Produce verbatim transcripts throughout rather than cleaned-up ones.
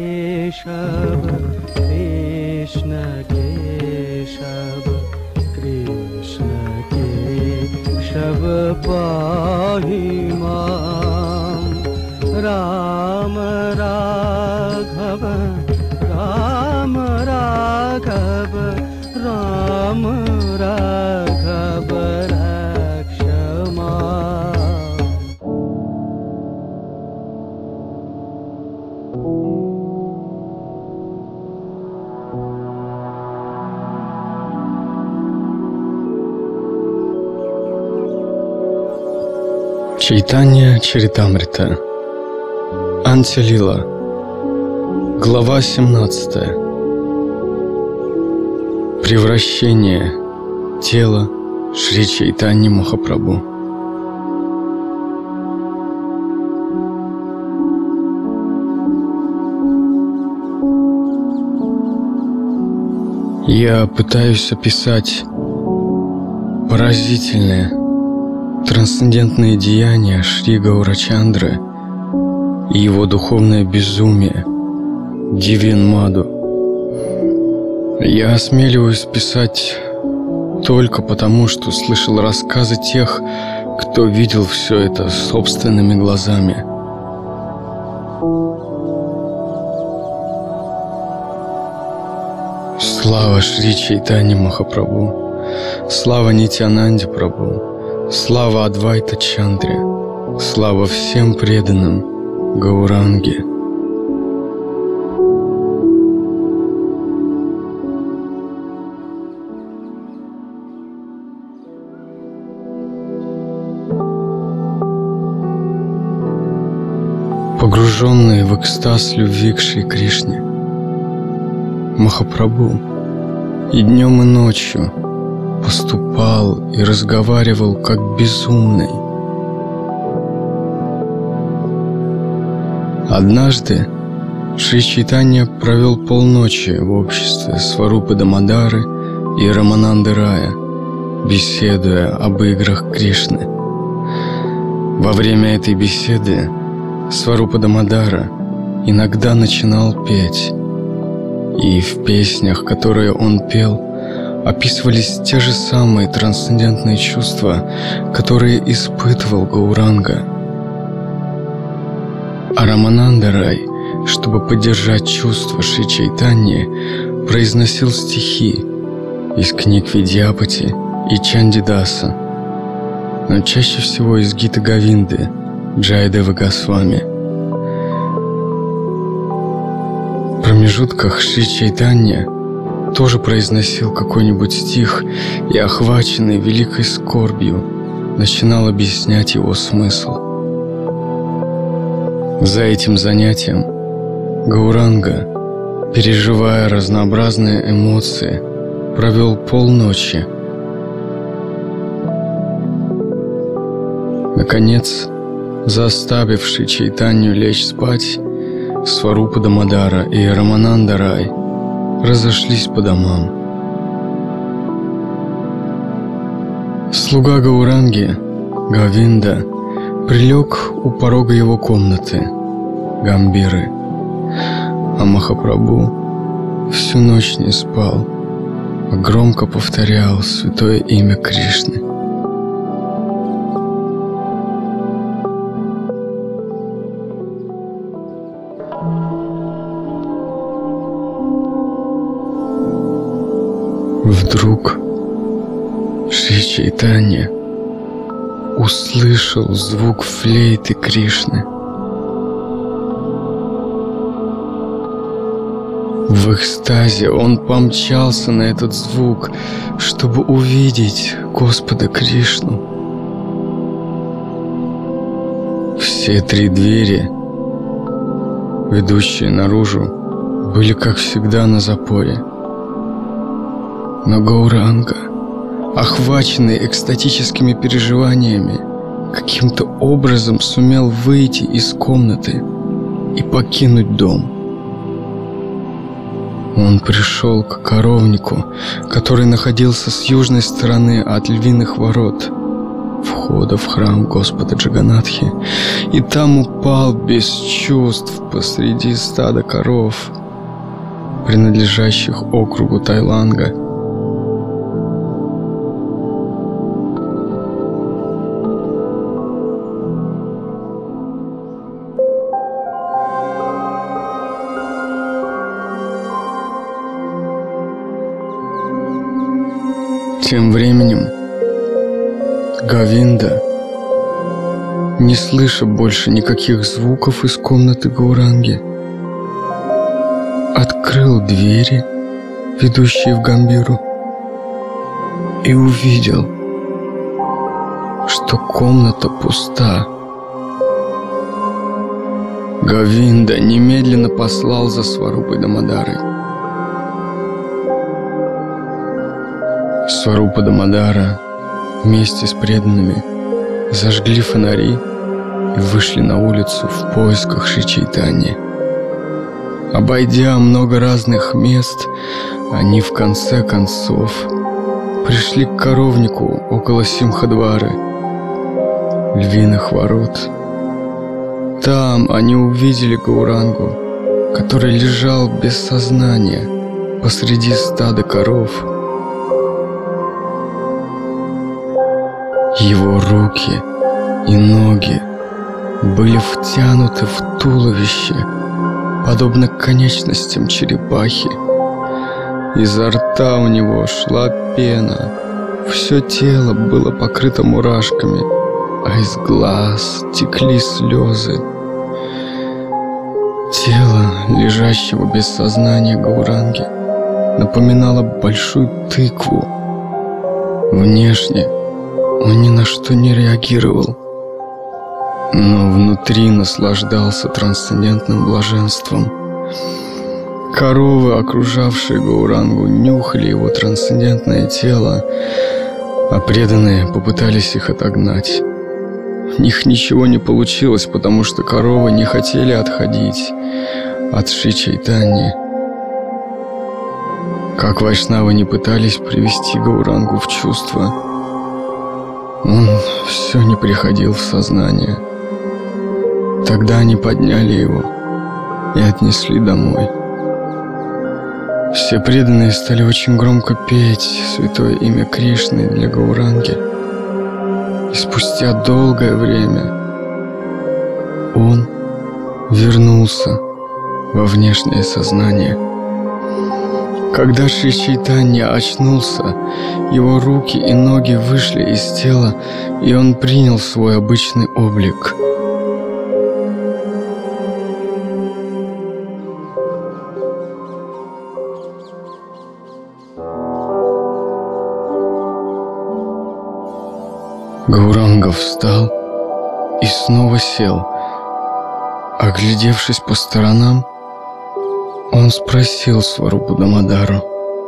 केशव कृष्ण केशव कृष्ण केशव पाहि मां राम राघव राम राघव राम राघव रक्ष मां। Чайтанья Чаритамрита. Антилила. Глава семнадцатая. Превращение тела Шри Чайтаньи Махапрабху. Я пытаюсь описать поразительное трансцендентные деяния Шри Гаурачандры и его духовное безумие Дивин Маду. Я осмеливаюсь писать только потому, что слышал рассказы тех, кто видел все это собственными глазами. Слава Шри Чайтаньи Махапрабху, слава Нитьянанде Прабху, слава Адвайта Чандре, слава всем преданным Гауранге. Погруженные в экстаз любви к Шри Кришне, Махапрабху и днем, и ночью поступал и разговаривал как безумный. Однажды Шри Чайтанья провел полночи в обществе Сварупы Дамодары и Рамананды Рая, беседуя об играх Кришны. Во время этой беседы Сварупа Дамодара иногда начинал петь, и в песнях, которые он пел, описывались те же самые трансцендентные чувства, которые испытывал Гауранга. А Рамананда Рай, чтобы поддержать чувства Шри Чайтаньи, произносил стихи из книг Видьяпати и Чандидаса, но чаще всего из Гиты Говинды Джайадевы Госвами. В промежутках Шри Чайтанья тоже произносил какой-нибудь стих и, охваченный великой скорбью, начинал объяснять его смысл. За этим занятием Гауранга, переживая разнообразные эмоции, провел полночи. Наконец, заставивший Чайтанью лечь спать, Сварупа Дамодара и Рамананда Рай разошлись по домам. Слуга Гауранги, Говинда, прилег у порога его комнаты, Гамбиры, а Махапрабху всю ночь не спал, а громко повторял святое имя Кришны. Вдруг Шри Чайтанья услышал звук флейты Кришны. В экстазе он помчался на этот звук, чтобы увидеть Господа Кришну. Все три двери, ведущие наружу, были, как всегда, на запоре. Но Гауранга, охваченный экстатическими переживаниями, каким-то образом сумел выйти из комнаты и покинуть дом. Он пришел к коровнику, который находился с южной стороны от львиных ворот, в входа в храм Господа Джаганатхи, и там упал без чувств посреди стада коров, принадлежащих округу Тайланга. Тем временем Говинда, не слыша больше никаких звуков из комнаты Гауранги, открыл двери, ведущие в Гамбиру, и увидел, что комната пуста. Говинда немедленно послал за Сварупой Дамодарой. Сварупа Дамодара вместе с преданными зажгли фонари и вышли на улицу в поисках Шри Чайтаньи. Обойдя много разных мест, они в конце концов пришли к коровнику около Симхадвары, львиных ворот. Там они увидели Гаурангу, который лежал без сознания посреди стада коров. Его руки и ноги были втянуты в туловище, подобно конечностям черепахи. Изо рта у него шла пена, все тело было покрыто мурашками, а из глаз текли слезы. Тело лежащего без сознания Гауранги напоминало большую тыкву. Внешне он ни на что не реагировал, но внутри наслаждался трансцендентным блаженством. Коровы, окружавшие Гаурангу, нюхали его трансцендентное тело, а преданные попытались их отогнать. У них ничего не получилось, потому что коровы не хотели отходить от Шри Чайтаньи. Как вайшнавы не пытались привести Гаурангу в чувство, он все не приходил в сознание. Тогда они подняли его и отнесли домой. Все преданные стали очень громко петь святое имя Кришны для Гауранги. И спустя долгое время он вернулся во внешнее сознание. Когда Шри Чайтанья очнулся, его руки и ноги вышли из тела, и он принял свой обычный облик. Гауранга встал и снова сел. Оглядевшись по сторонам, он спросил Сварупу Дамодару: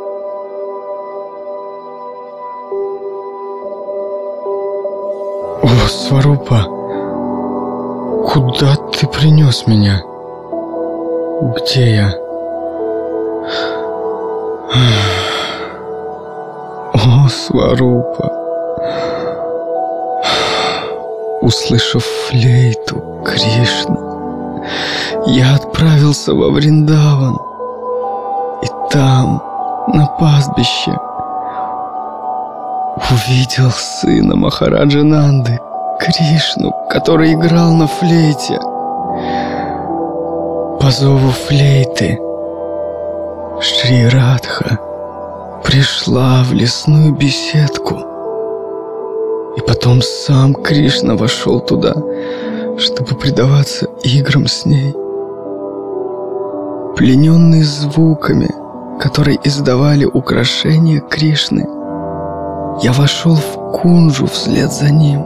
«О, Сварупа, куда ты принес меня? Где я?» «О, Сварупа, услышав флейту Кришны, я отправился во Вриндаван, и там, на пастбище, увидел сына Махараджа Нанды, Кришну, который играл на флейте. По зову флейты Шри Радха пришла в лесную беседку, и потом сам Кришна вошел туда, чтобы предаваться играм с ней. Плененный звуками, которые издавали украшения Кришны, я вошел в кунджу вслед за ним.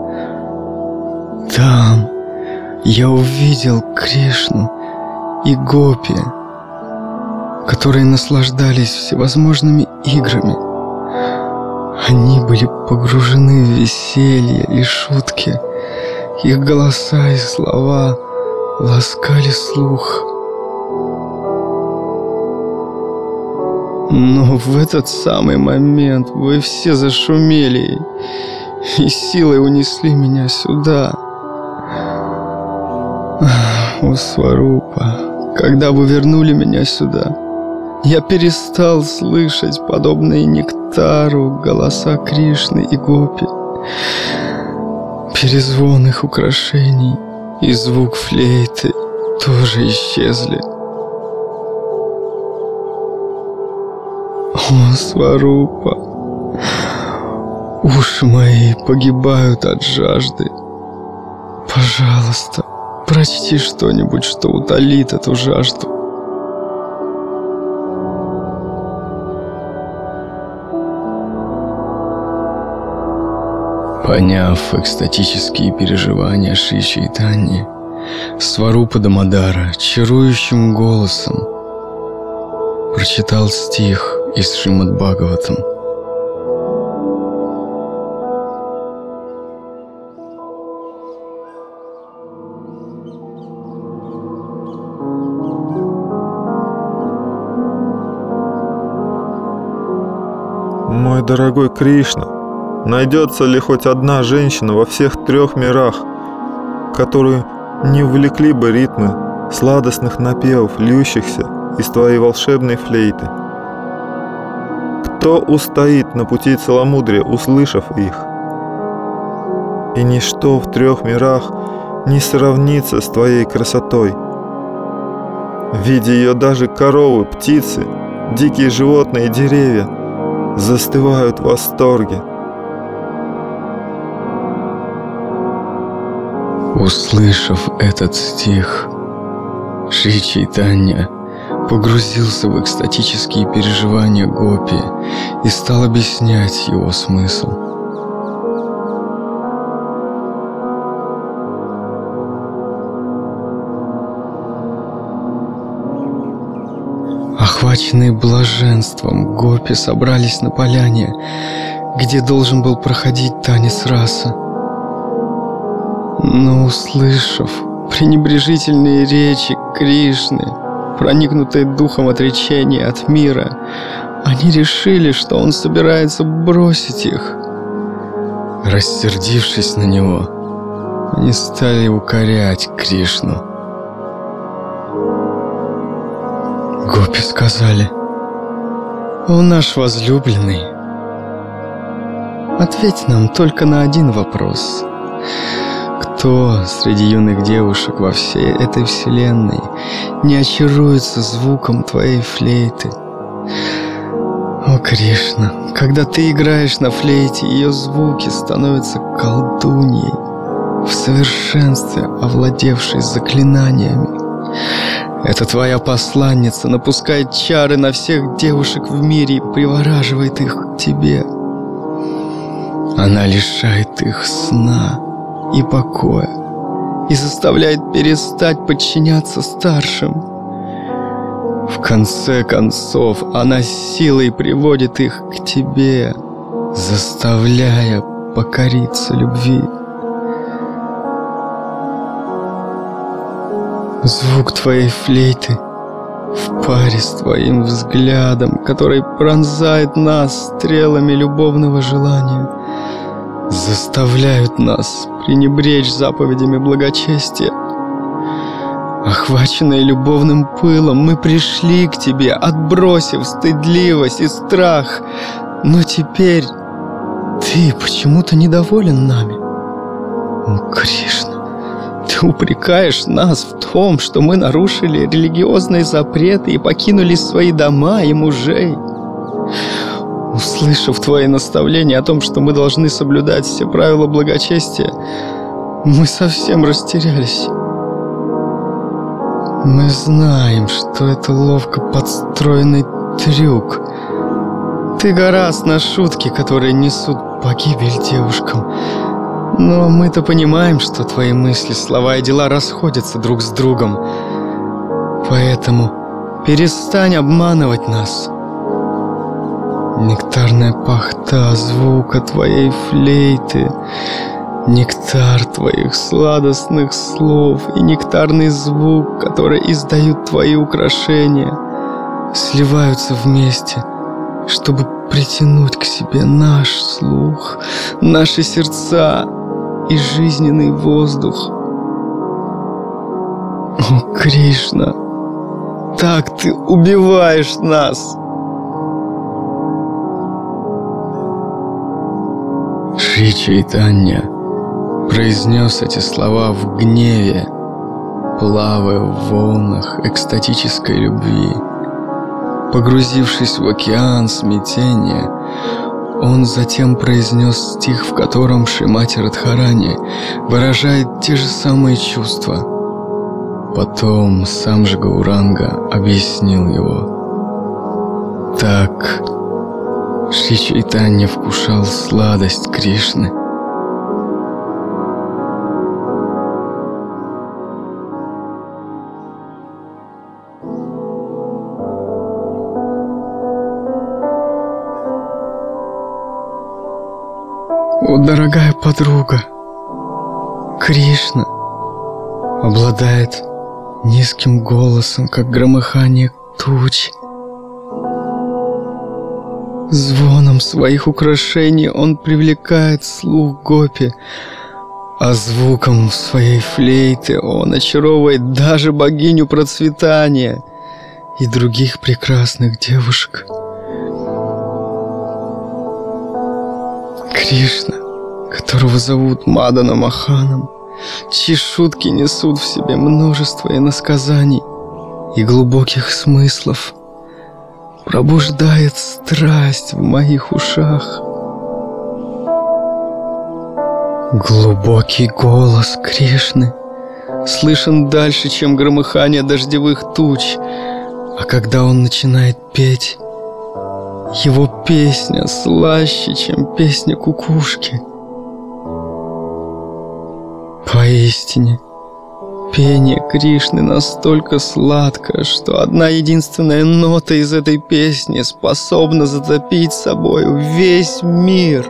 Там я увидел Кришну и гопи, которые наслаждались всевозможными играми. Они были погружены в веселье и шутки. Их голоса и слова ласкали слух. Но в этот самый момент вы все зашумели, и силой унесли меня сюда. О, Сварупа, когда вы вернули меня сюда, я перестал слышать подобные нектару голоса Кришны и Гопи. Перезвон их украшений и звук флейты тоже исчезли. О, Сварупа, уши мои погибают от жажды. Пожалуйста, прочти что-нибудь, что утолит эту жажду. Поняв экстатические переживания Шри Чайтаньи, Сварупа Дамодара чарующим голосом прочитал стих из Шримад-Бхагаватам. Мой дорогой Кришна, найдется ли хоть одна женщина во всех трех мирах, которую не увлекли бы ритмы сладостных напевов, льющихся из твоей волшебной флейты? Кто устоит на пути целомудрия, услышав их? И ничто в трех мирах не сравнится с твоей красотой. Видя ее, даже коровы, птицы, дикие животные и деревья застывают в восторге. Услышав этот стих, Шри Чайтанья погрузился в экстатические переживания Гопи и стал объяснять его смысл. Охваченные блаженством, Гопи собрались на поляне, где должен был проходить танец раса. Но, услышав пренебрежительные речи Кришны, проникнутые духом отречения от мира, они решили, что он собирается бросить их. Рассердившись на него, они стали укорять Кришну. Гопи сказали: «О, наш возлюбленный, ответь нам только на один вопрос. Кто среди юных девушек во всей этой вселенной не очаруется звуком твоей флейты? О, Кришна, когда ты играешь на флейте, ее звуки становятся колдуньей, в совершенстве овладевшей заклинаниями. Эта твоя посланница напускает чары на всех девушек в мире и привораживает их к тебе. Она лишает их сна и покоя и заставляет перестать подчиняться старшим. В конце концов, она силой приводит их к тебе, заставляя покориться любви. Звук твоей флейты в паре с твоим взглядом, который пронзает нас стрелами любовного желания, заставляют нас пренебречь заповедями благочестия. Охваченные любовным пылом, мы пришли к тебе, отбросив стыдливость и страх. Но теперь ты почему-то недоволен нами. О, Кришна, ты упрекаешь нас в том, что мы нарушили религиозные запреты и покинули свои дома и мужей. Услышав твои наставления о том, что мы должны соблюдать все правила благочестия, мы совсем растерялись. Мы знаем, что это ловко подстроенный трюк. Ты гораст на шутки, которые несут погибель девушкам. Но мы-то понимаем, что твои мысли, слова и дела расходятся друг с другом. Поэтому перестань обманывать нас. Нектарная пахта звука твоей флейты, нектар твоих сладостных слов и нектарный звук, который издают твои украшения, сливаются вместе чтобы притянуть к себе наш слух, наши сердца и жизненный воздух. О, Кришна, так ты убиваешь нас! Шри Чайтанья произнес эти слова в гневе, плавая в волнах экстатической любви. Погрузившись в океан смятения, он затем произнес стих, в котором Шримати Радхарани выражает те же самые чувства. Потом сам же Гауранга объяснил его. Так Шри Чайтанья вкушал сладость Кришны. О, дорогая подруга, Кришна обладает низким голосом, как громыхание туч. Звоном своих украшений он привлекает слух гопи, а звуком своей флейты он очаровывает даже богиню процветания и других прекрасных девушек. Кришна, которого зовут Мадана Маханом, чьи шутки несут в себе множество иносказаний и глубоких смыслов, пробуждает страсть в моих ушах. Глубокий голос Кришны слышен дальше, чем громыхание дождевых туч, а когда он начинает петь, его песня слаще, чем песня кукушки. Поистине, пение Кришны настолько сладко, что одна единственная нота из этой песни способна затопить собою весь мир.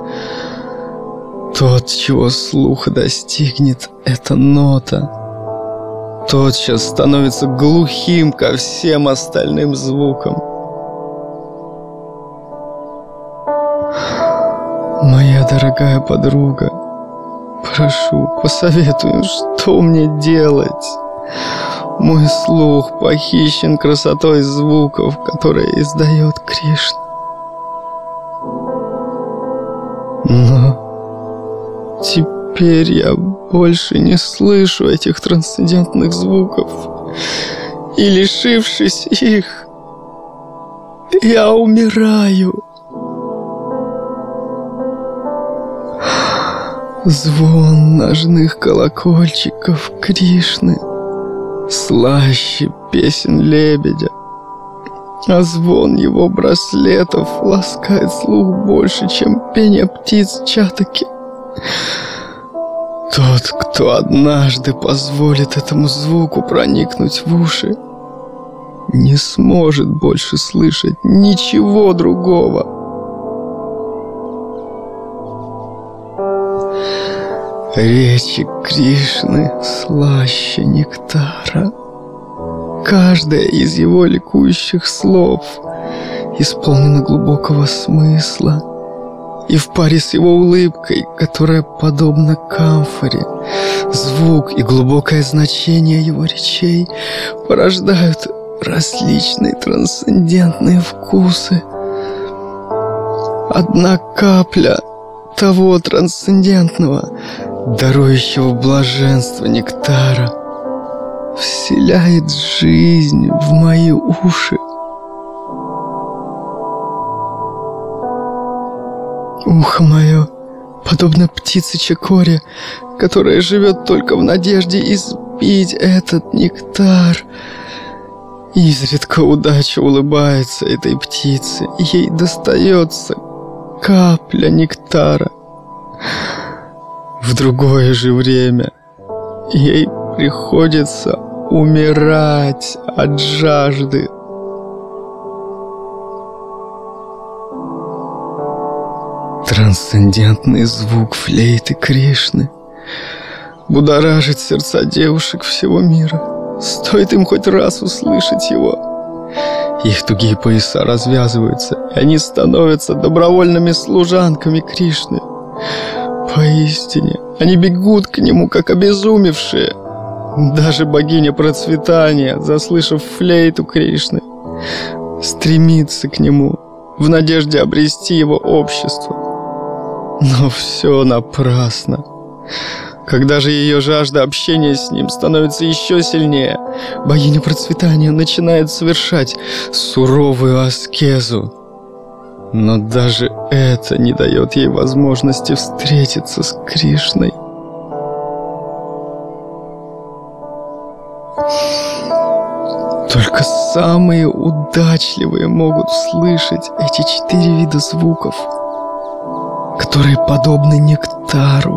Тот, чего слуха достигнет эта нота, тотчас становится глухим ко всем остальным звукам. Моя дорогая подруга, прошу, посоветуй, что мне делать. Мой слух похищен красотой звуков, которые издает Кришна. Но теперь я больше не слышу этих трансцендентных звуков, и, лишившись их, я умираю. Звон ножных колокольчиков Кришны слаще песен лебедя, а звон его браслетов ласкает слух больше, чем пение птиц Чатаки. Тот, кто однажды позволит этому звуку проникнуть в уши, не сможет больше слышать ничего другого. Речи Кришны слаще нектара. Каждое из его ликующих слов исполнено глубокого смысла, и в паре с его улыбкой, которая подобна камфоре, звук и глубокое значение его речей порождают различные трансцендентные вкусы. Одна капля того трансцендентного, дарующего блаженство нектара, вселяет жизнь в мои уши. Ухо мое подобно птице чакоре, которая живет только в надежде испить этот нектар. Изредка удача улыбается этой птице, и ей достается капля нектара. В другое же время ей приходится умирать от жажды. Трансцендентный звук флейты Кришны будоражит сердца девушек всего мира. Стоит им хоть раз услышать его, их тугие пояса развязываются, и они становятся добровольными служанками Кришны. Поистине, они бегут к нему, как обезумевшие. Даже богиня процветания, заслышав флейту Кришны, стремится к нему в надежде обрести его общество. Но все напрасно. Когда же ее жажда общения с ним становится еще сильнее, богиня процветания начинает совершать суровую аскезу. Но даже это не дает ей возможности встретиться с Кришной. Только самые удачливые могут слышать эти четыре вида звуков, которые подобны нектару.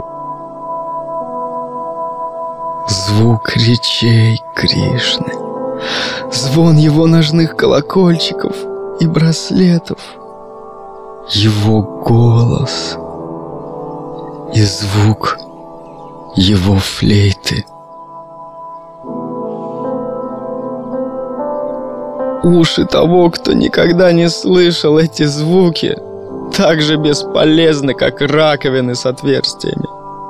Звук речей Кришны, звон его ножных колокольчиков и браслетов, его голос и звук его флейты. Уши того, кто никогда не слышал эти звуки, так же бесполезны, как раковины с отверстиями.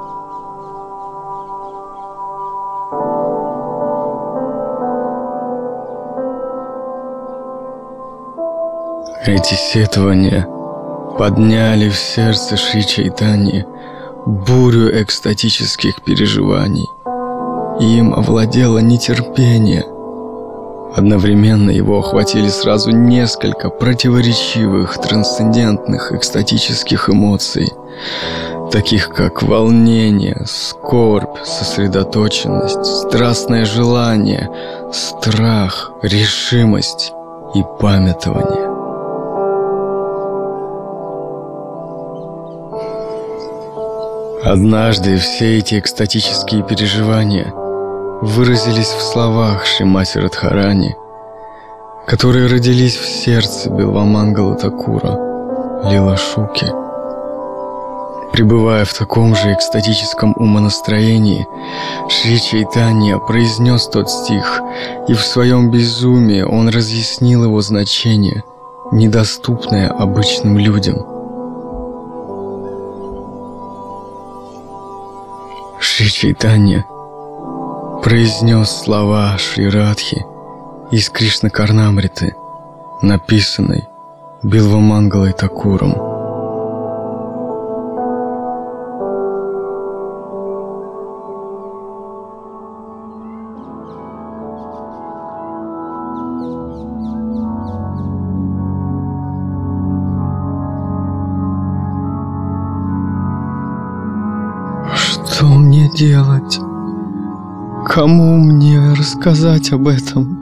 Эти сетования подняли в сердце Шри Чайтаньи бурю экстатических переживаний, и им овладело нетерпение. Одновременно его охватили сразу несколько противоречивых, трансцендентных, экстатических эмоций, таких как волнение, скорбь, сосредоточенность, страстное желание, страх, решимость и памятование. Однажды все эти экстатические переживания выразились в словах Шримати Радхарани, которые родились в сердце Билвамангала Такура, Лила Шуки. Пребывая в таком же экстатическом умонастроении, Шри Чайтанья произнес тот стих, и в своем безумии он разъяснил его значение, недоступное обычным людям. Шри Чайтанья произнес слова Шри Радхи из Кришна Карнамриты, написанной Билвамангалой Такуром. Что мне делать? Кому мне рассказать об этом?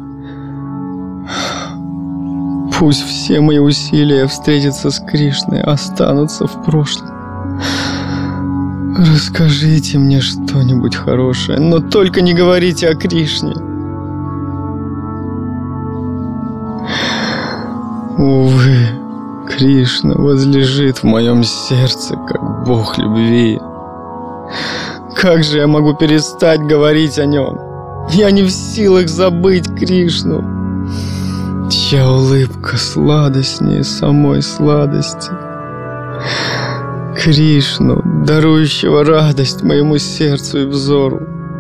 Пусть все мои усилия встретиться с Кришной останутся в прошлом. Расскажите мне что-нибудь хорошее, но только не говорите о Кришне. Увы, Кришна возлежит в моем сердце, как Бог любви. Как же я могу перестать говорить о нем? Я не в силах забыть Кришну, чья улыбка сладостнее самой сладости. Кришну, дарующего радость моему сердцу и взору.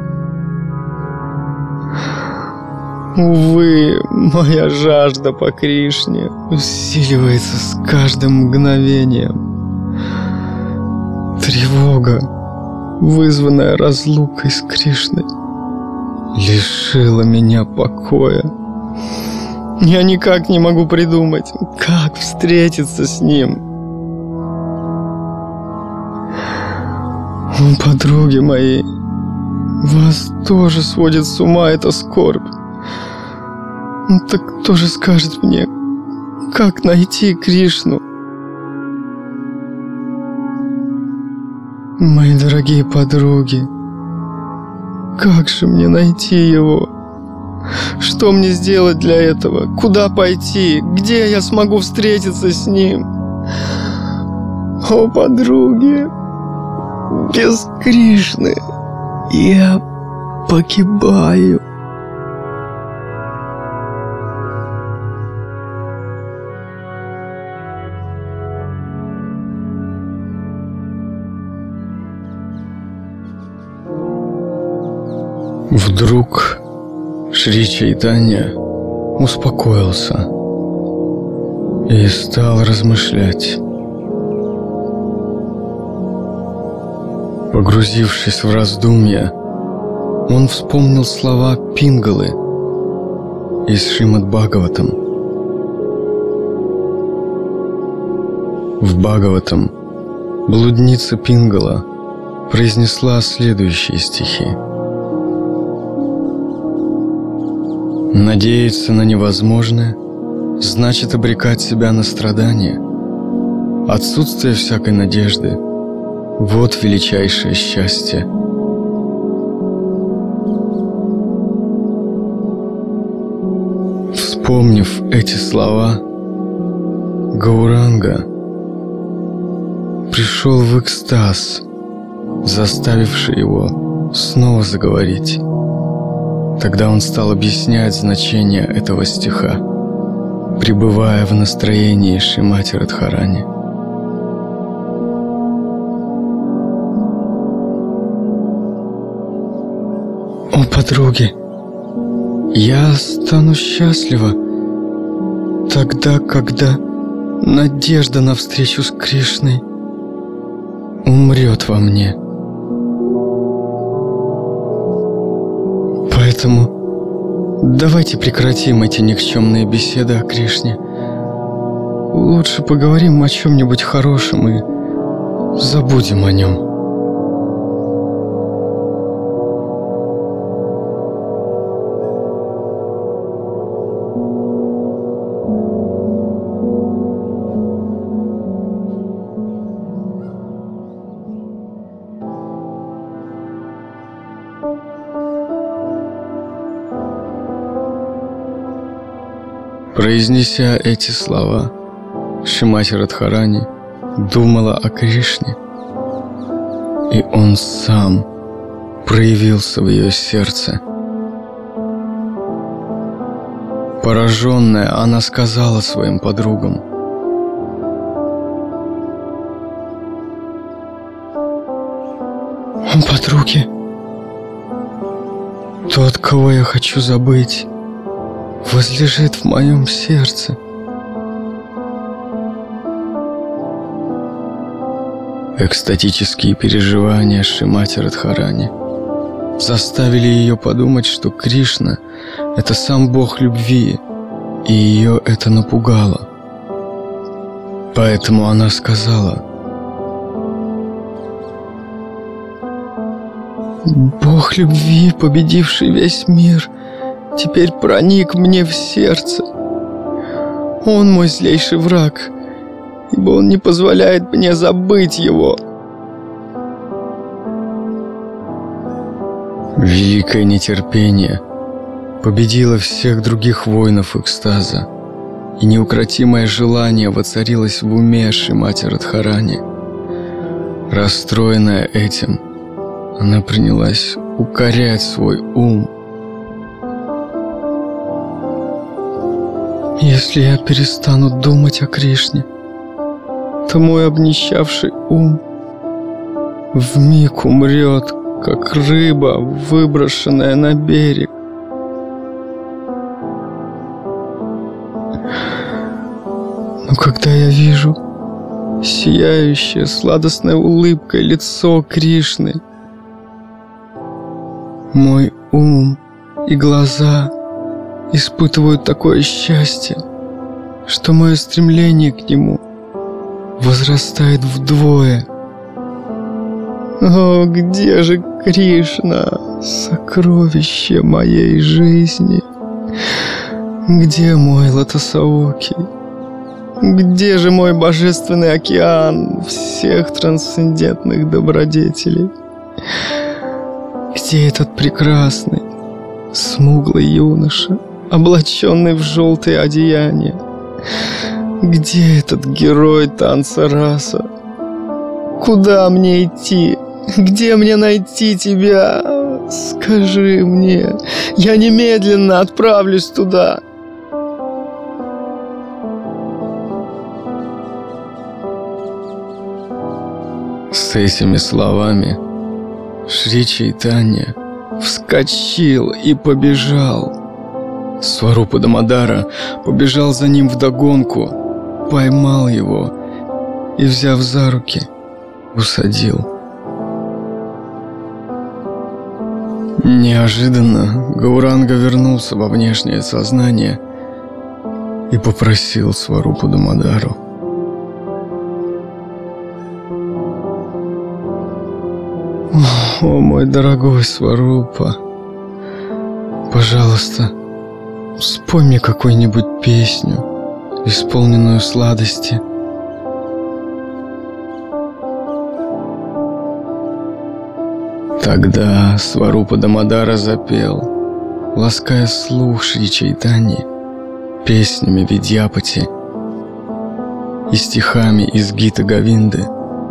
Увы, моя жажда по Кришне усиливается с каждым мгновением. Тревога, вызванная разлукой с Кришной, лишила меня покоя. Я никак не могу придумать, как встретиться с ним. О, подруги мои, вас тоже сводит с ума эта скорбь. Ну, так кто же скажет мне, как найти Кришну? Мои дорогие подруги, как же мне найти его? Что мне сделать для этого? Куда пойти? Где я смогу встретиться с ним? О, подруги, без Кришны я погибаю. Вдруг Шри Чайтанья успокоился и стал размышлять. Погрузившись в раздумья, он вспомнил слова Пингалы из Шримад-Бхагаватам. В Бхагаватам блудница Пингала произнесла следующие стихи. Надеяться на невозможное значит обрекать себя на страдания. Отсутствие всякой надежды – вот величайшее счастье. Вспомнив эти слова, Гауранга пришел в экстаз, заставивший его снова заговорить. Тогда он стал объяснять значение этого стиха, пребывая в настроении Шримати Радхарани. «О, подруги, я стану счастлива тогда, когда надежда на встречу с Кришной умрет во мне. Поэтому давайте прекратим эти никчемные беседы о Кришне. Лучше поговорим о чем-нибудь хорошем и забудем о нем». Произнеся эти слова, Шримати Радхарани думала о Кришне, и он сам проявился в ее сердце. Пораженная, она сказала своим подругам: «Подруги, тот, кого я хочу забыть, возлежит в моем сердце». Экстатические переживания Шримати Радхарани заставили ее подумать, что Кришна – это сам Бог любви, и ее это напугало. Поэтому она сказала: «Бог любви, победивший весь мир, теперь проник мне в сердце. Он мой злейший враг, ибо он не позволяет мне забыть его». Великое нетерпение победило всех других воинов экстаза, и неукротимое желание воцарилось в уме Шримати Радхарани. Расстроенная этим, она принялась укорять свой ум. «Если я перестану думать о Кришне, то мой обнищавший ум вмиг умрет, как рыба, выброшенная на берег. Но когда я вижу сияющее сладостной улыбкой лицо Кришны, мой ум и глаза испытывают такое счастье, что мое стремление к нему возрастает вдвое. О, где же Кришна, сокровище моей жизни? Где мой Лотосоокий? Где же мой божественный океан всех трансцендентных добродетелей? Где этот прекрасный, смуглый юноша, облаченный в желтые одеяния? Где этот герой танца раса? Куда мне идти? Где мне найти тебя? Скажи мне, я немедленно отправлюсь туда». С этими словами Шри Чайтанья вскочил и побежал. Сварупа Дамодара побежал за ним вдогонку, поймал его и, взяв за руки, усадил. Неожиданно Гауранга вернулся во внешнее сознание и попросил Сварупу Дамодару: «О, мой дорогой Сварупа, пожалуйста, спой мне какую-нибудь песню, исполненную сладости». Тогда Сварупа Дамодара запел, лаская слух Шри Чайтаньи песнями Видьяпати и стихами из Гита Говинды.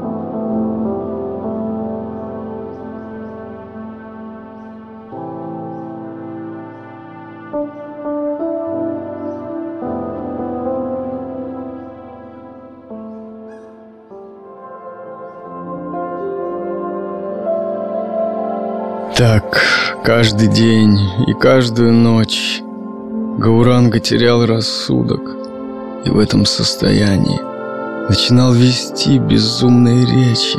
Так, каждый день и каждую ночь Гауранга терял рассудок и в этом состоянии начинал вести безумные речи.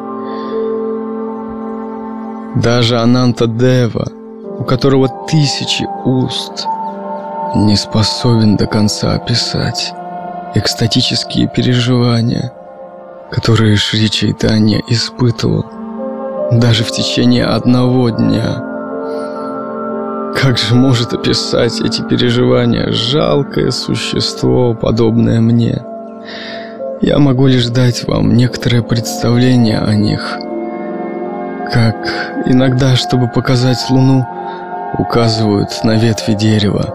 Даже Анантадева, у которого тысячи уст, не способен до конца описать экстатические переживания, которые Шри Чайтанья испытывал даже в течение одного дня. Как же может описать эти переживания жалкое существо, подобное мне? Я могу лишь дать вам некоторое представление о них, как иногда, чтобы показать луну, указывают на ветви дерева.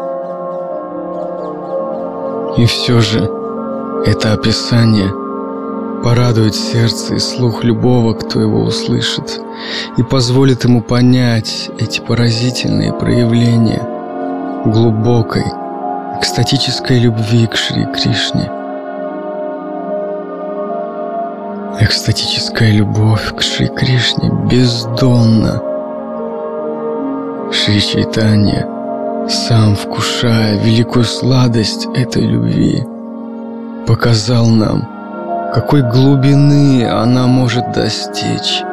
И все же это описание порадует сердце и слух любого, кто его услышит, и позволит ему понять эти поразительные проявления глубокой, экстатической любви к Шри Кришне. Экстатическая любовь к Шри Кришне бездонна. Шри Чайтанья, сам вкушая великую сладость этой любви, показал нам, какой глубины она может достичь.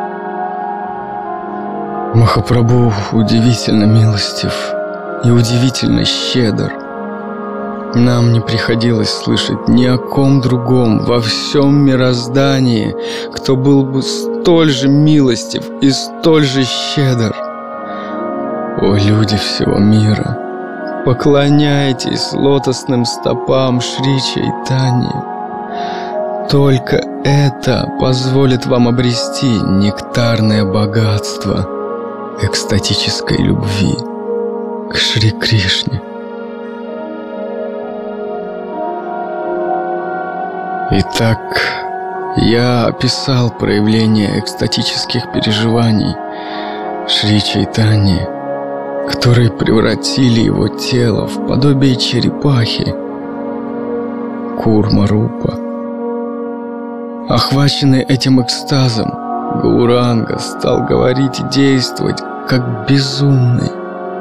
Махапрабху удивительно милостив и удивительно щедр. Нам не приходилось слышать ни о ком другом во всем мироздании, кто был бы столь же милостив и столь же щедр. О, люди всего мира, поклоняйтесь лотосным стопам Шри Чайтаньи. Только это позволит вам обрести нектарное богатство экстатической любви к Шри Кришне. Итак, я описал проявление экстатических переживаний Шри Чайтаньи, которые превратили его тело в подобие черепахи Курма-рупа. Охваченный этим экстазом, Гауранга стал говорить и действовать как безумный.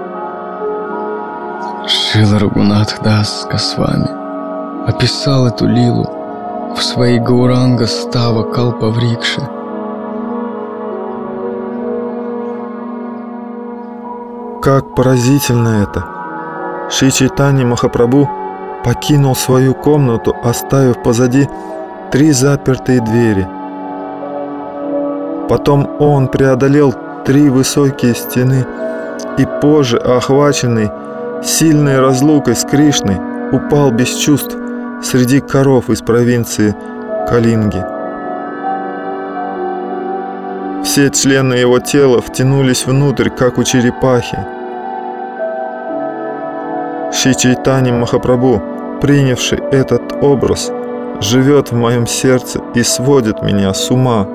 Шрила Рагунатх Дас Госвами описал эту лилу в своей Гауранга Става Калпаврикше. Как поразительно это! Шри Чайтанья Махапрабху покинул свою комнату, оставив позади три запертые двери. Потом он преодолел три высокие стены и позже, охваченный сильной разлукой с Кришной, упал без чувств среди коров из провинции Калинги. Все члены его тела втянулись внутрь, как у черепахи. Шри Чайтанья Махапрабху, принявший этот образ, живет в моем сердце и сводит меня с ума.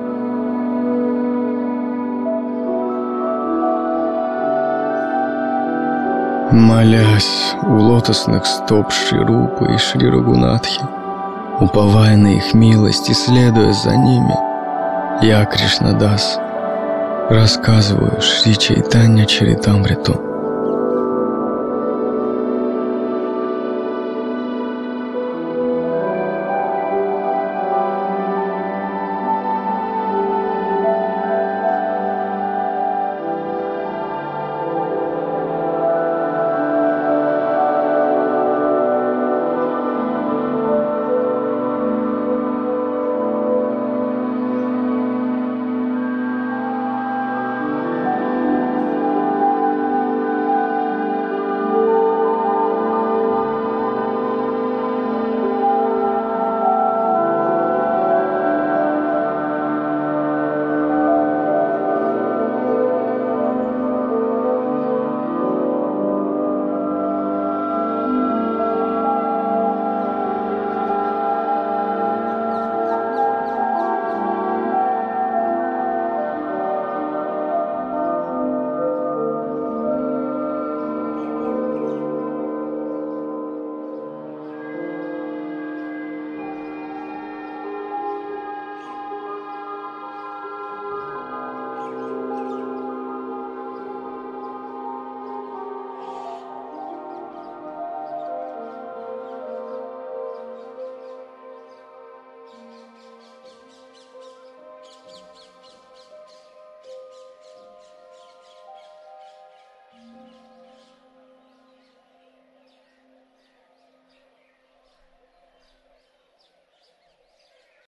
Молясь у лотосных стоп Шри Рупы и Шри Рагунатхи, уповая на их милость и следуя за ними, я, Кришнадас, рассказываю Шри Чайтанья Чаритамриту.